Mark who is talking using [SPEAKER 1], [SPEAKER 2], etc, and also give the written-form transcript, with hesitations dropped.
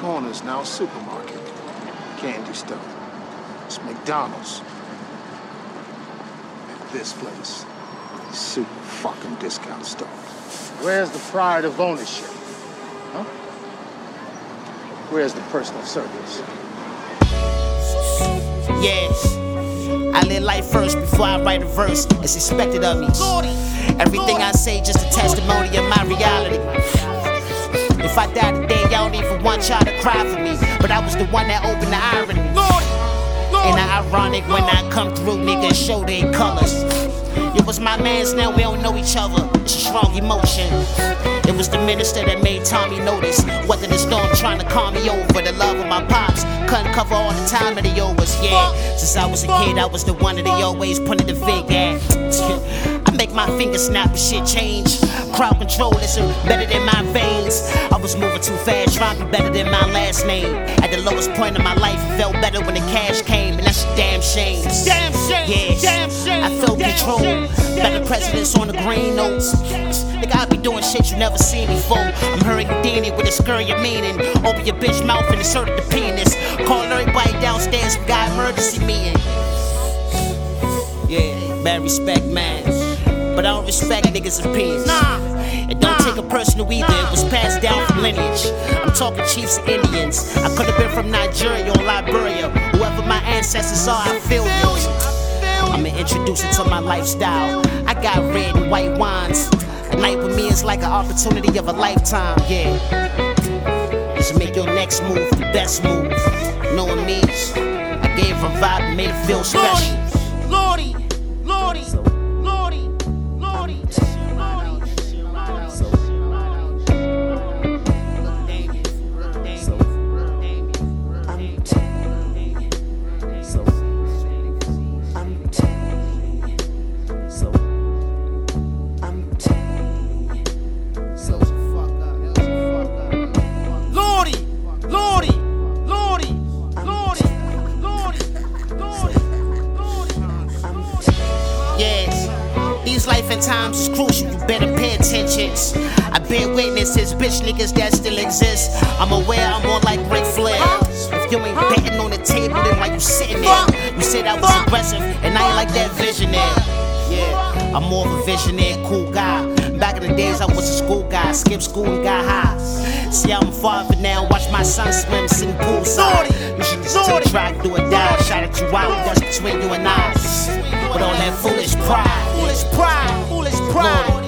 [SPEAKER 1] corner is now a supermarket. Candy store. It's McDonald's. And this place, super fucking discount store. Where's the pride of ownership? Huh? Where's the personal service?
[SPEAKER 2] Yes. I live life first before I write a verse. It's expected of me. Everything I say just a testimony of my reality. If I die today, y'all don't even want y'all to cry for me. But I was the one that opened the irony. Ain't it ironic when I come through, niggas show their colors. It was my mans, now we don't know each other. It's a strong emotion. It was the minister that made Tommy notice. Weather the storm trying to calm me over. The love of my pops couldn't cover all the time of the overs, yeah. Since I was a kid, I was the one that they always pointed the finger at. I make my fingers snap and shit change. Crowd control is better than my veins. I was moving too fast, trying to be better than my last name. At the lowest point of my life, it felt better when the cash came, and that's a damn shame. Damn shame, yeah. Damn shame. I felt control. Better presidents on the green notes. Nigga, I be doing shit you never seen before. I'm hurrying Houdini with a scurry of meaning. Open your bitch mouth and insert the penis. Call everybody downstairs, we got emergency meeting. Yeah, bad respect, man. But I don't respect niggas' opinions. It don't take a personal either, it was passed down from lineage. I'm talking chiefs and Indians. I could have been from Nigeria or Liberia. Whoever my ancestors are, I feel you. I'ma introduce you to my lifestyle. I got red and white wines. A night with me is like an opportunity of a lifetime, yeah. Just make your next move the best move. Knowing me, I gave her a vibe and made it feel special. Lordy, Lordy, Lordy, Lordy, Lordy. These life and times is crucial, you better pay attention. I bear witnesses, bitch niggas that still exist. I'm aware I'm more like Ric Flair. If you ain't betting on the table, then why you sitting there? You said I was aggressive, and I ain't like that visionary. Yeah, I'm more of a visionary, cool guy. Back in the days, I was a school guy, skipped school and got high. See, I'm father now, watch my son swim, sitting poolside. You should just take a track, do or die. Shout at you out, that's between you and I. With all that foolish pride, foolish pride, foolish pride.